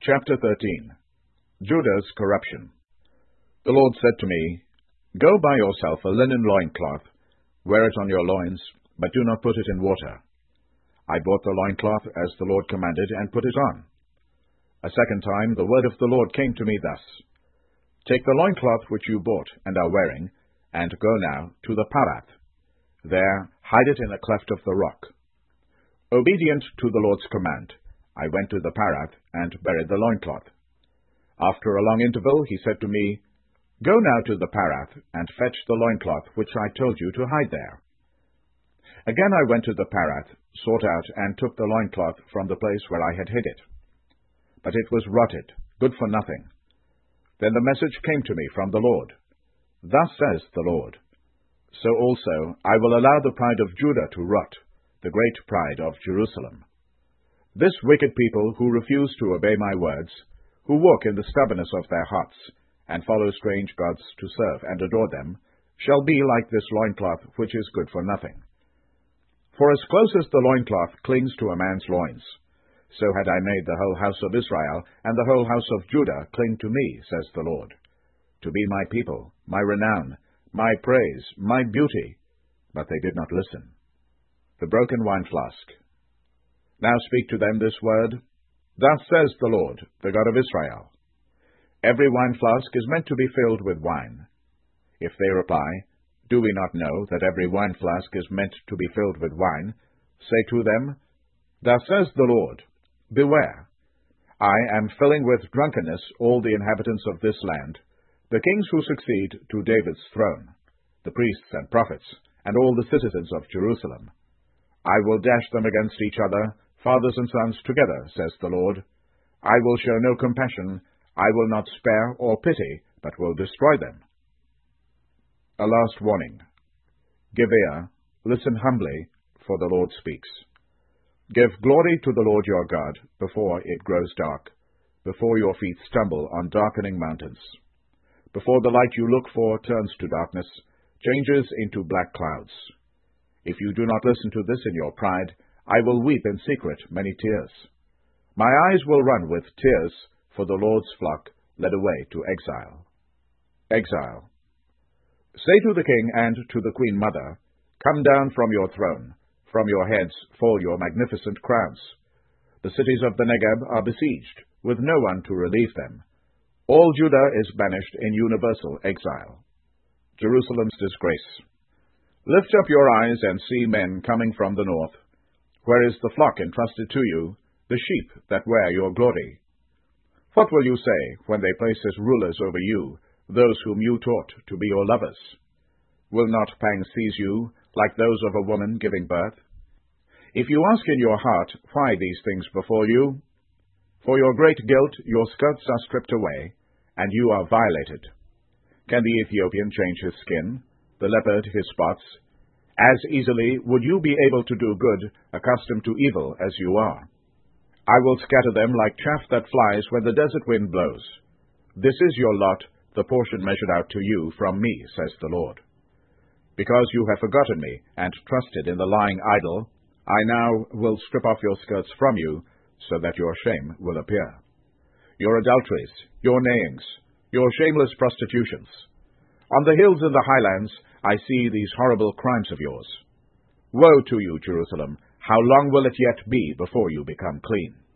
Chapter 13. Judah's Corruption. The Lord said to me, Go buy yourself a linen loincloth, wear it on your loins, but do not put it in water. I bought the loincloth as the Lord commanded, and put it on. A second time the word of the Lord came to me thus, Take the loincloth which you bought and are wearing, and go now to the Parath. There hide it in a cleft of the rock. Obedient to the Lord's command, I went to the Parath and buried the loincloth. After a long interval he said to me, Go now to the Parath and fetch the loincloth which I told you to hide there. Again I went to the Parath, sought out and took the loincloth from the place where I had hid it. But it was rotted, good for nothing. Then the message came to me from the Lord. Thus says the Lord, So also I will allow the pride of Judah to rot, the great pride of Jerusalem. This wicked people who refuse to obey my words, who walk in the stubbornness of their hearts, and follow strange gods to serve and adore them, shall be like this loincloth which is good for nothing. For as close as the loincloth clings to a man's loins, so had I made the whole house of Israel and the whole house of Judah cling to me, says the Lord, to be my people, my renown, my praise, my beauty. But they did not listen. The broken wine flask. Now speak to them this word. Thus says the Lord, the God of Israel. Every wine flask is meant to be filled with wine. If they reply, Do we not know that every wine flask is meant to be filled with wine? Say to them, Thus says the Lord, Beware. I am filling with drunkenness all the inhabitants of this land, the kings who succeed to David's throne, the priests and prophets, and all the citizens of Jerusalem. I will dash them against each other, fathers and sons together, says the Lord. I will show no compassion, I will not spare or pity, but will destroy them. A last warning. Give ear, listen humbly, for the Lord speaks. Give glory to the Lord your God before it grows dark, before your feet stumble on darkening mountains, before the light you look for turns to darkness, changes into black clouds. If you do not listen to this in your pride, I will weep in secret many tears. My eyes will run with tears for the Lord's flock led away to exile. Exile. Say to the king and to the queen mother, Come down from your throne, from your heads fall your magnificent crowns. The cities of the Negeb are besieged, with no one to relieve them. All Judah is banished in universal exile. Jerusalem's disgrace. Lift up your eyes and see men coming from the north. Where is the flock entrusted to you, the sheep that wear your glory? What will you say when they place as rulers over you those whom you taught to be your lovers? Will not pangs seize you, like those of a woman giving birth? If you ask in your heart why these things befall you, for your great guilt your skirts are stripped away, and you are violated. Can the Ethiopian change his skin, the leopard his spots? As easily would you be able to do good, accustomed to evil as you are. I will scatter them like chaff that flies when the desert wind blows. This is your lot, the portion measured out to you from me, says the Lord. Because you have forgotten me, and trusted in the lying idol, I now will strip off your skirts from you, so that your shame will appear. Your adulteries, your neighings, your shameless prostitutions. On the hills and the highlands I see these horrible crimes of yours. Woe to you, Jerusalem! How long will it yet be before you become clean?